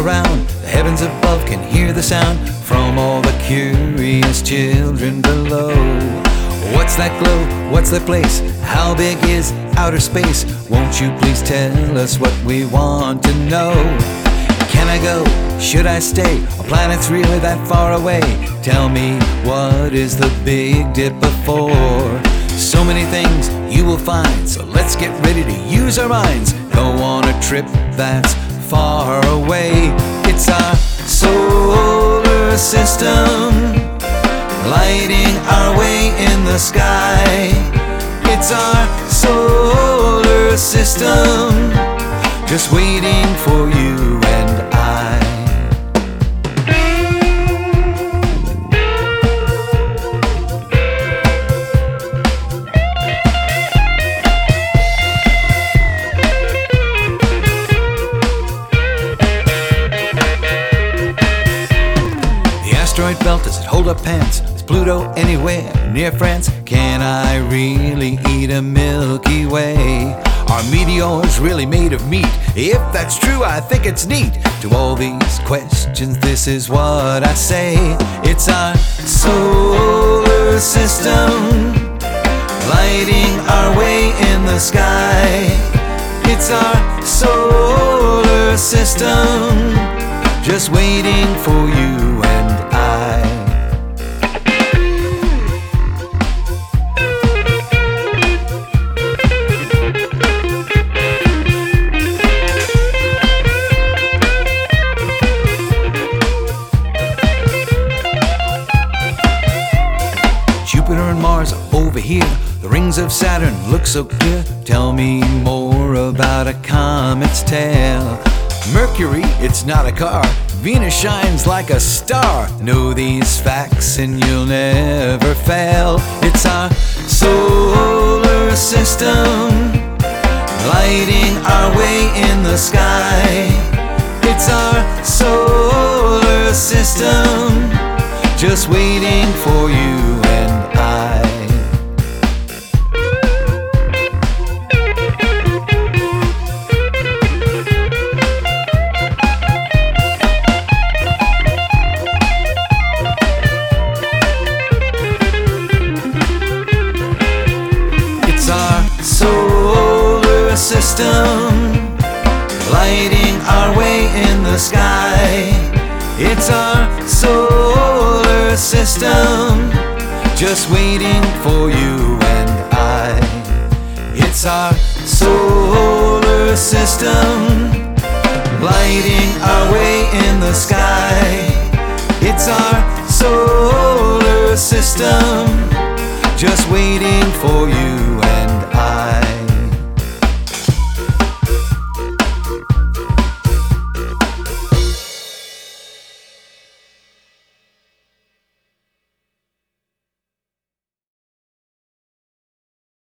around. The heavens above can hear the sound from all the curious children below. What's that glow? What's that place? How big is outer space? Won't you please tell us what we want to know? Can I go? Should I stay? Our planet's really that far away. Tell me, what is the Big Dipper for? So many things you will find, so let's get ready to use our minds. Go on a trip that's far away. It's our solar system, lighting our way in the sky. It's our solar system, just waiting for you and I. The asteroid belt, does it hold up pants? Is Pluto anywhere near France? Can I really eat a Milky Way? Are meteors really made of meat? If that's true, I think it's neat. To all these questions, this is what I say. It's our solar system, lighting our way in the sky. It's our solar system, just waiting for you and I. Jupiter and Mars are over here. The rings of Saturn look so clear. Tell me more about a comet's tail. Mercury, it's not a car. Venus shines like a star. Know these facts and you'll never fail. It's our solar system, lighting our way in the sky. It's our solar system, just waiting for you and I. It's our solar system, lighting our way in the sky. It's our solar system, just waiting for you and I. It's our solar system, lighting our way in the sky. It's our solar system, just waiting for you and I.